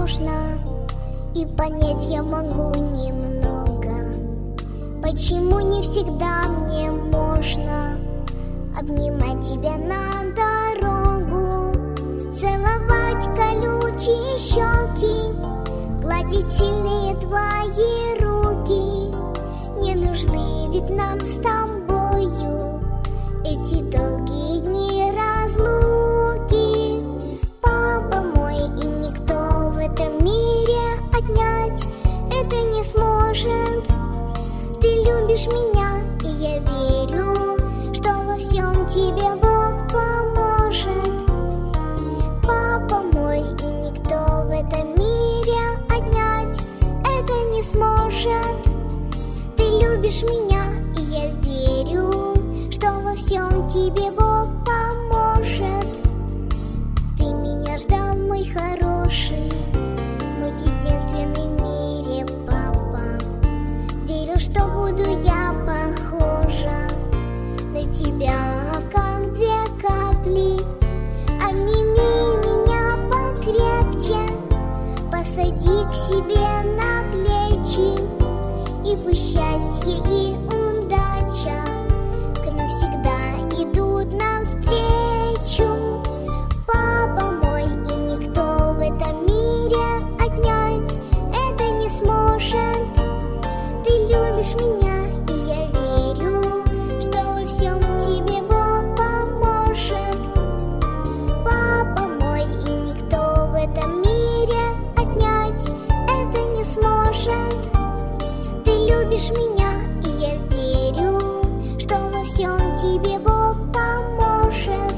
сложно, и понять я могу немного. Почему не всегда мне можно обнимать тебя на дорогу, целовать колючие щеки, гладить сильные твои руки? Не нужны ведь нам с тобою эти долгие дни разлуки. Папа мой, и никто в этом мире отнять это не сможет. Ты любишь меня, и я верю, что во всем тебе Бог поможет. Папа мой, и никто в этом мире отнять это не сможет. Ты любишь меня, и я верю, что во всем тебе Бог поможет. Ты меня ждал, мой хороший, мой единственный в мире папа. Верю, что буду я похожа на тебя, как две капли. Обними меня покрепче, посади к себе на плечи, и пусть счастье и удача к нам всегда идут навстречу. Папа мой, и никто в этом мире отнять это не сможет. Ты любишь меня, и я верю, что во всем тебе Бог поможет. Папа мой, и никто в этом мире отнять это не сможет. Ты любишь меня, и я верю, что во всем тебе Бог поможет.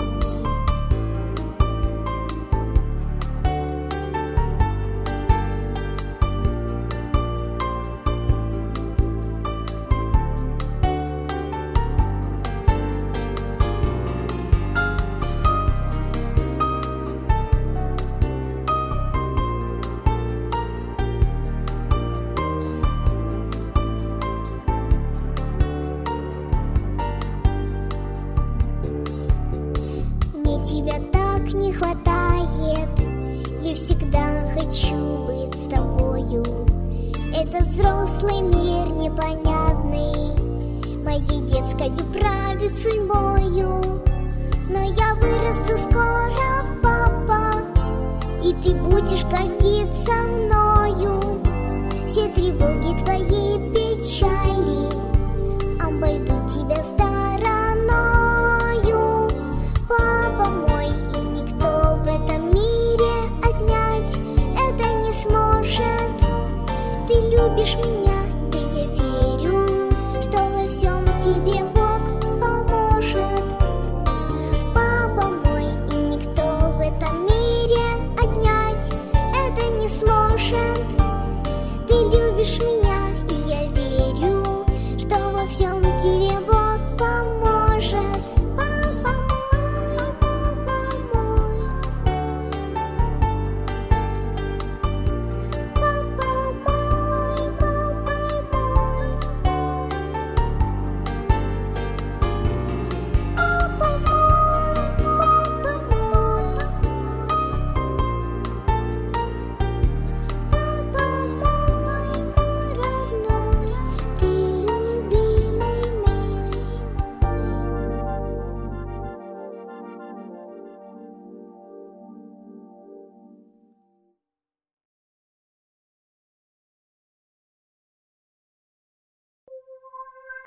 Мне тебя так не хватает, я всегда хочу быть с тобою. Этот взрослый мир непонятный моей детскою правит судьбою. Но я вырасту скоро, папа, и ты будешь гордиться мною. Все тревоги твои, печали обойдут тебя стороною. Папа мой, и никто в этом мире отнять это не сможет. Ты любишь меня, и я верю, что во всем тебе Бог поможет. Папа мой, и никто в этом мире отнять это не сможет. Ты любишь меня.